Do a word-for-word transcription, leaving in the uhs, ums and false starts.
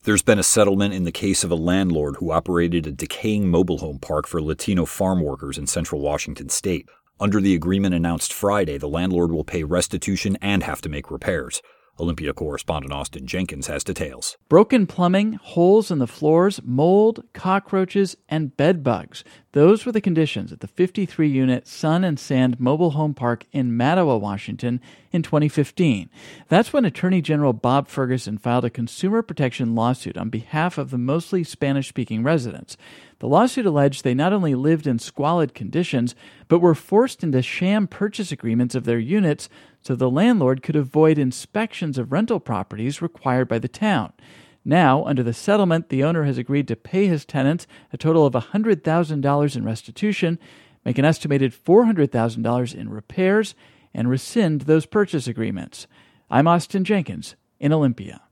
There's been a settlement in the case of a landlord who operated a decaying mobile home park for Latino farm workers in central Washington state. Under the agreement announced Friday, the landlord will pay restitution and have to make repairs. Olympia correspondent Austin Jenkins has details. Broken plumbing, holes in the floors, mold, cockroaches, and bed bugs. Those were the conditions at the fifty-three unit Sun and Sand mobile home park in Mattawa, Washington in twenty fifteen. That's when Attorney General Bob Ferguson filed a consumer protection lawsuit on behalf of the mostly Spanish-speaking residents. The lawsuit alleged they not only lived in squalid conditions, but were forced into sham purchase agreements of their units so the landlord could avoid inspections of rental properties required by the town. Now, under the settlement, the owner has agreed to pay his tenants a total of one hundred thousand dollars in restitution, make an estimated four hundred thousand dollars in repairs, and rescind those purchase agreements. I'm Austin Jenkins in Olympia.